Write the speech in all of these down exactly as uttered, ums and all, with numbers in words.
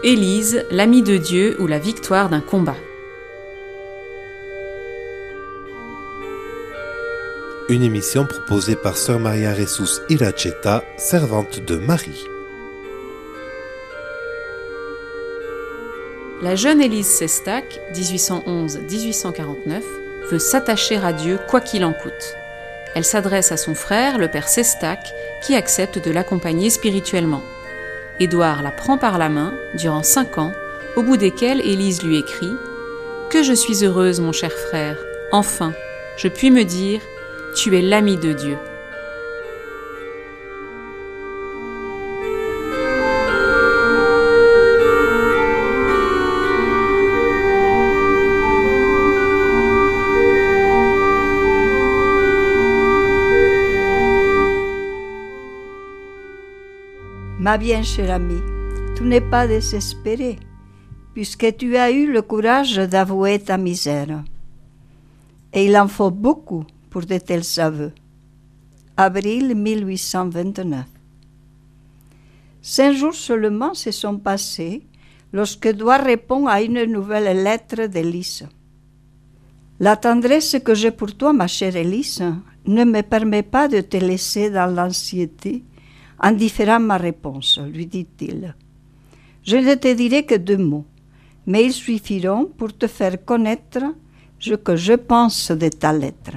Élise, l'ami de Dieu ou la victoire d'un combat. Une émission proposée par Sœur Maria Jesus Iracheta, servante de Marie. La jeune Élise Sestak, dix-huit cent onze à dix-huit cent quarante-neuf, veut s'attacher à Dieu quoi qu'il en coûte. Elle s'adresse à son frère, le père Sestak, qui accepte de l'accompagner spirituellement. Édouard la prend par la main durant cinq ans, au bout desquels Élise lui écrit « Que je suis heureuse, mon cher frère, enfin, je puis me dire, tu es l'ami de Dieu. » Ma bien chère amie, tu n'es pas désespérée, puisque tu as eu le courage d'avouer ta misère. Et il en faut beaucoup pour de tels aveux. Avril mille huit cent vingt-neuf. Cinq jours seulement se sont passés lorsque Édouard répond à une nouvelle lettre d'Élise. La tendresse que j'ai pour toi, ma chère Élise, ne me permet pas de te laisser dans l'anxiété en différant ma réponse, lui dit-il. Je ne te dirai que deux mots, mais ils suffiront pour te faire connaître ce que je pense de ta lettre.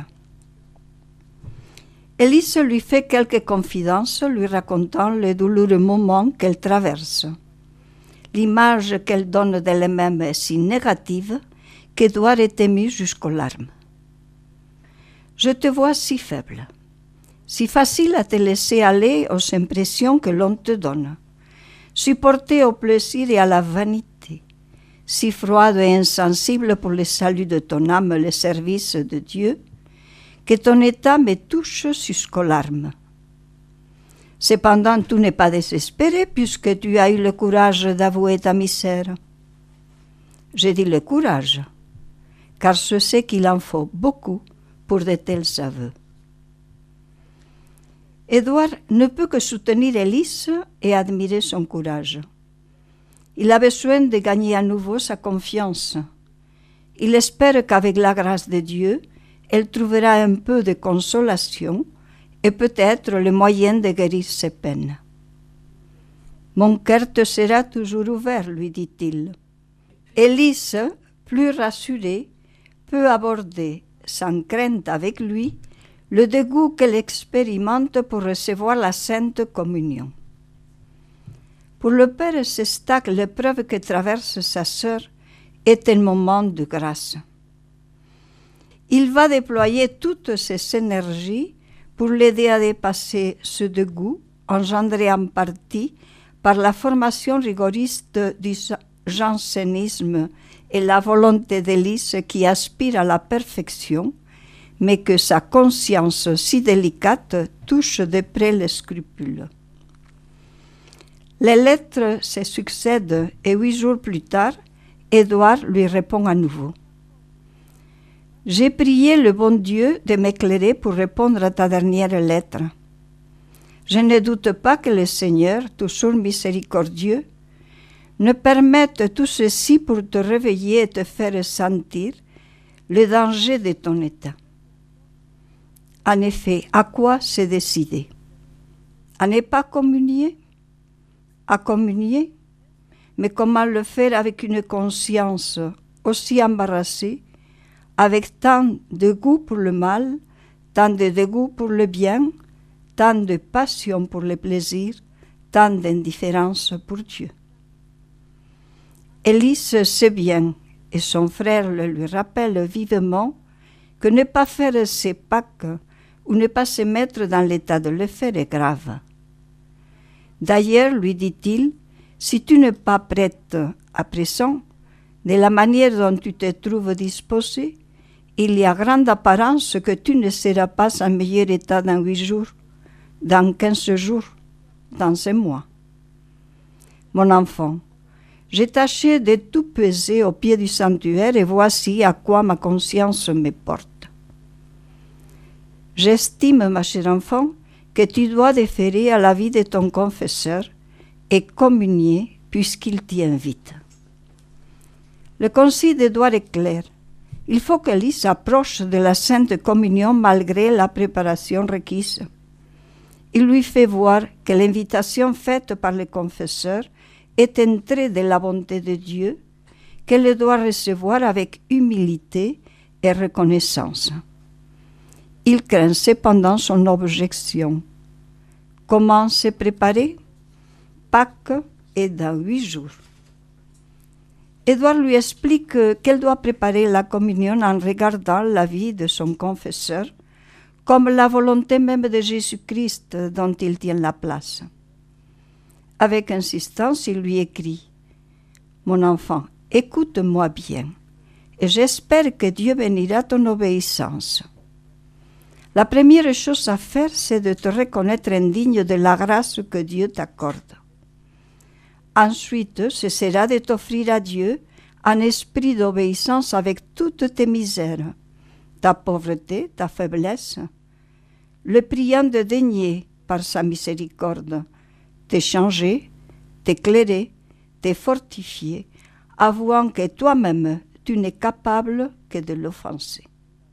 Élise lui fait quelques confidences, lui racontant les douloureux moments qu'elle traverse. L'image qu'elle donne d'elle-même est si négative qu'Édouard est ému jusqu'aux larmes. « Je te vois si faible, si facile à te laisser aller aux impressions que l'on te donne, si porté au plaisir et à la vanité, si froide et insensible pour le salut de ton âme et le service de Dieu, que ton état me touche jusqu'aux larmes. Cependant, tu n'es pas désespéré puisque tu as eu le courage d'avouer ta misère. J'ai dit le courage, car je sais qu'il en faut beaucoup pour de tels aveux. Édouard ne peut que soutenir Élise et admirer son courage. Il a besoin de gagner à nouveau sa confiance. Il espère qu'avec la grâce de Dieu, elle trouvera un peu de consolation et peut-être le moyen de guérir ses peines. « Mon cœur te sera toujours ouvert, lui dit-il. » Élise, plus rassurée, peut aborder sans crainte avec lui le dégoût qu'elle expérimente pour recevoir la Sainte Communion. Pour le père Sestak, l'épreuve que traverse sa sœur est un moment de grâce. Il va déployer toutes ses énergies pour l'aider à dépasser ce dégoût, engendré en partie par la formation rigoriste du jansénisme et la volonté d'Élise qui aspire à la perfection, mais que sa conscience si délicate touche de près les scrupules. Les lettres se succèdent et huit jours plus tard, Édouard lui répond à nouveau. « J'ai prié le bon Dieu de m'éclairer pour répondre à ta dernière lettre. Je ne doute pas que le Seigneur, toujours miséricordieux, ne permette tout ceci pour te réveiller et te faire sentir le danger de ton état. En effet, à quoi se décider? À ne pas communier? À communier? Mais comment le faire avec une conscience aussi embarrassée, avec tant de goût pour le mal, tant de dégoût pour le bien, tant de passion pour le plaisir, tant d'indifférence pour Dieu? Élise sait bien, et son frère le lui rappelle vivement, que ne pas faire ses Pâques ou ne pas se mettre dans l'état de le faire est grave. D'ailleurs, lui dit-il, si tu n'es pas prête à présent, de la manière dont tu te trouves disposée, il y a grande apparence que tu ne seras pas en meilleur état dans huit jours, dans quinze jours, dans un mois. Mon enfant, j'ai tâché de tout peser au pied du sanctuaire et voici à quoi ma conscience me porte. J'estime, ma chère enfant, que tu dois déférer à la vie de ton confesseur et communier, puisqu'il t'y invite. Le conseil d'Édouard est clair. Il faut que Lise s'approche de la Sainte Communion malgré la préparation requise. Il lui fait voir que l'invitation faite par le confesseur est un trait de la bonté de Dieu, qu'elle doit recevoir avec humilité et reconnaissance. Il craint cependant son objection. Comment se préparer? Pâques est dans huit jours. Édouard lui explique qu'elle doit préparer la communion en regardant la vie de son confesseur, comme la volonté même de Jésus-Christ dont il tient la place. Avec insistance, il lui écrit « Mon enfant, écoute-moi bien, et j'espère que Dieu bénira ton obéissance. La première chose à faire, c'est de te reconnaître indigne de la grâce que Dieu t'accorde. Ensuite, ce sera de t'offrir à Dieu un esprit d'obéissance avec toutes tes misères, ta pauvreté, ta faiblesse, le priant de daigner, par sa miséricorde, t'échanger, t'éclairer, te fortifier, avouant que toi-même, tu n'es capable que de l'offenser. »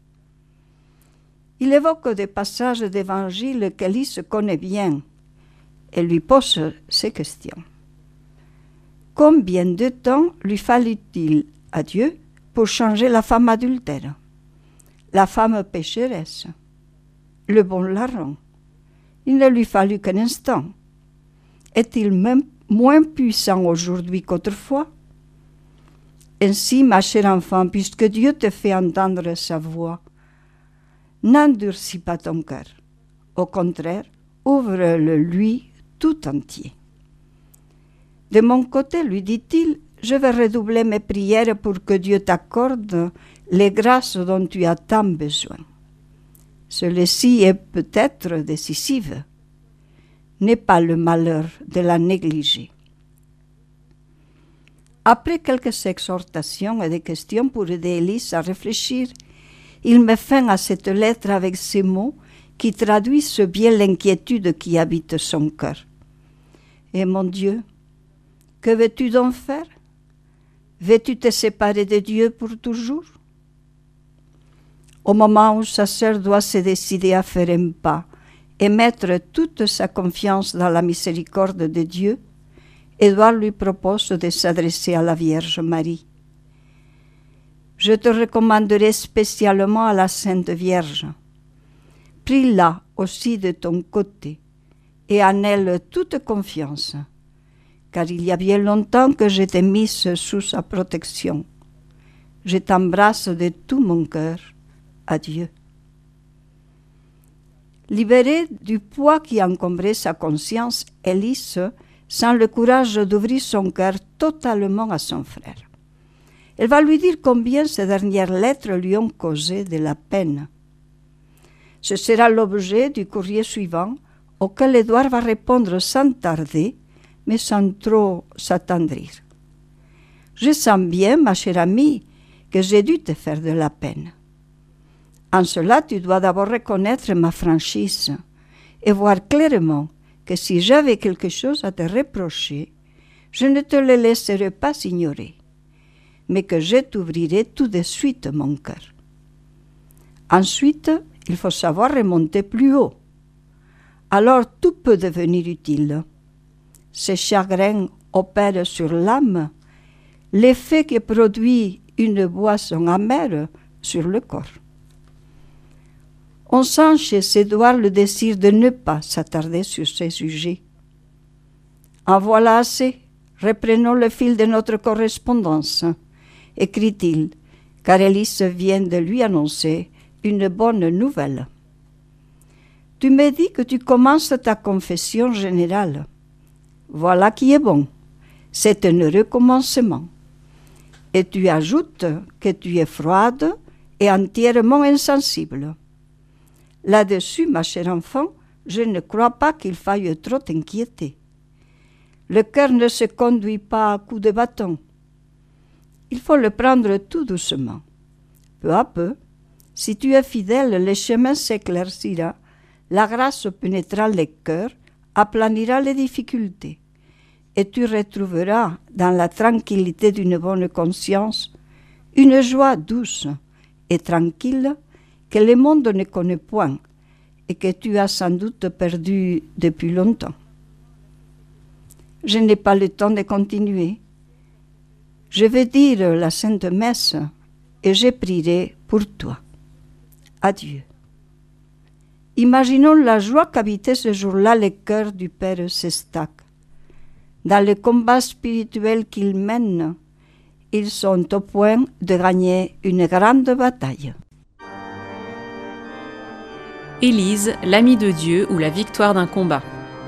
Il évoque des passages d'Évangile que Lise connaît bien et lui pose ces questions. Combien de temps lui fallut-il à Dieu pour changer la femme adultère, la femme pécheresse, le bon larron? Il ne lui fallut qu'un instant. Est-il même moins puissant aujourd'hui qu'autrefois? Ainsi, ma chère enfant, puisque Dieu te fait entendre sa voix, n'endurcis pas ton cœur. Au contraire, ouvre-le lui tout entier. De mon côté, lui dit-il, je vais redoubler mes prières pour que Dieu t'accorde les grâces dont tu as tant besoin. Celle-ci est peut-être décisive. N'est pas le malheur de la négliger. Après quelques exhortations et des questions pour aider Élise à réfléchir, il met fin à cette lettre avec ces mots qui traduisent bien l'inquiétude qui habite son cœur. Et mon Dieu, que veux-tu donc faire? Veux-tu te séparer de Dieu pour toujours? Au moment où sa sœur doit se décider à faire un pas et mettre toute sa confiance dans la miséricorde de Dieu, Édouard lui propose de s'adresser à la Vierge Marie. Je te recommanderai spécialement à la Sainte Vierge. Prie-la aussi de ton côté et en elle toute confiance, car il y a bien longtemps que je t'ai mise sous sa protection. Je t'embrasse de tout mon cœur. Adieu. Libérée du poids qui encombrait sa conscience, Élise sent le courage d'ouvrir son cœur totalement à son frère. Elle va lui dire combien ces dernières lettres lui ont causé de la peine. Ce sera l'objet du courrier suivant, auquel Édouard va répondre sans tarder, mais sans trop s'attendrir. Je sens bien, ma chère amie, que j'ai dû te faire de la peine. En cela, tu dois d'abord reconnaître ma franchise et voir clairement que si j'avais quelque chose à te reprocher, je ne te le laisserai pas ignorer, mais que je t'ouvrirai tout de suite mon cœur. Ensuite, il faut savoir remonter plus haut. Alors tout peut devenir utile. Ces chagrins opèrent sur l'âme l'effet que produit une boisson amère sur le corps. On sent chez Édouard le désir de ne pas s'attarder sur ces sujets. En voilà assez, reprenons le fil de notre correspondance, écrit-il, car Élise vient de lui annoncer une bonne nouvelle. Tu me dis que tu commences ta confession générale. Voilà qui est bon, c'est un heureux commencement. Et tu ajoutes que tu es froide et entièrement insensible. Là-dessus, ma chère enfant, je ne crois pas qu'il faille trop t'inquiéter. Le cœur ne se conduit pas à coups de bâton. Il faut le prendre tout doucement. Peu à peu, si tu es fidèle, le chemin s'éclaircira, la grâce pénétrera les cœurs, aplanira les difficultés. et tu retrouveras dans la tranquillité d'une bonne conscience une joie douce et tranquille que le monde ne connaît point et que tu as sans doute perdu depuis longtemps. Je n'ai pas le temps de continuer. Je vais dire la Sainte Messe et je prierai pour toi. Adieu. Imaginons la joie qu'habitait ce jour-là le cœur du Père Sestak. Dans le combat spirituel qu'ils mènent, ils sont au point de gagner une grande bataille. Élise, l'ami de Dieu ou la victoire d'un combat.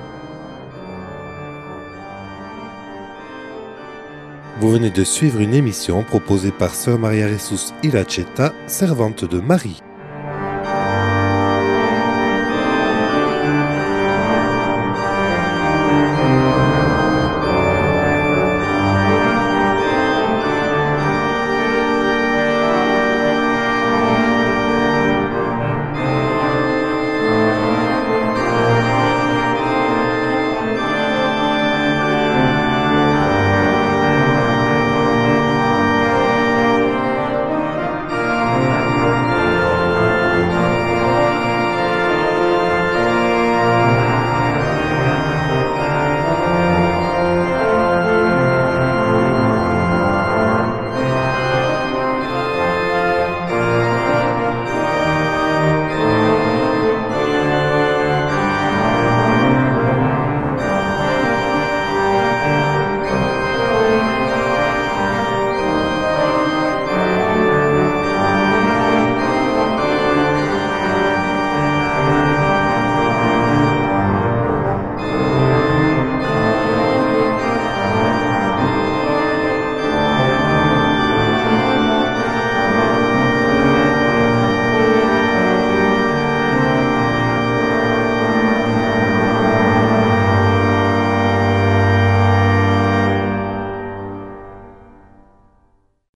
Vous venez de suivre une émission proposée par Sœur Maria Ressus Iracheta, servante de Marie.